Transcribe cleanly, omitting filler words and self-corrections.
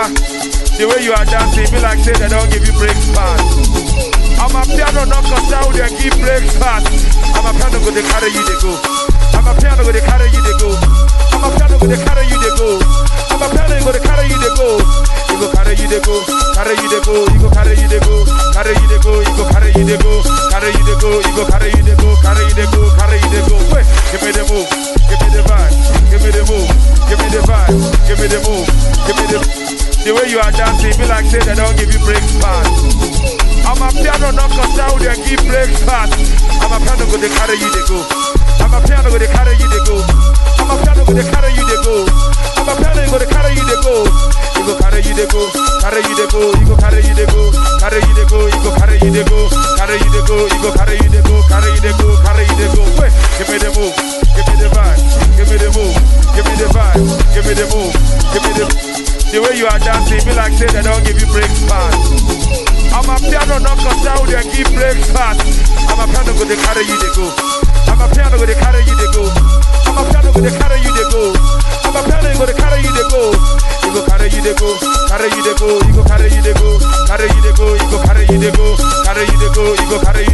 The way you are dancing, be like say they don't give you breakfast. I'm a piano knocker down there, give breakfast. I'm a piano go they carry you they go. I'm a piano go they carry you they go. I'm a piano go they carry you they go. I'm a piano go they carry you they go. You go carry you they go, carry you they go, you go carry you they go, carry you they go, you go carry you they go, carry you they go, you go carry you they go, carry you they go, carry you they go. Wait, give me the move, give me the vibe, give me the move, give me the vibe, give me the move, give me the way you are dancing, be like say they don't give you breakfast. I'm a piano knocker down there, give breakfast. I'm a piano go they carry you they go. I'm a piano go they carry you they go. I'm a piano go they carry you they go. I'm a piano go they carry you they go. You go carry you they go, carry you they go, you go carry you they go, carry you they go, you go carry you they go, carry you they go, you go carry you they go, carry you they go, carry you they go. Wait, give me the move, give me the vibe, give me the move, give me the vibe, give me the move, give me the way you are dancing, be like say they don't give you breakfast. I'm a piano knocker down there, give breakfast. I'm a piano go they carry you they go. I'm a piano go they carry you they go. I'm a piano go they carry you they go. I'm a piano go they carry you they go. You go carry you they go, carry you they go, you go carry you they go, carry you they go, you go carry you they go, carry you they go, you go carry you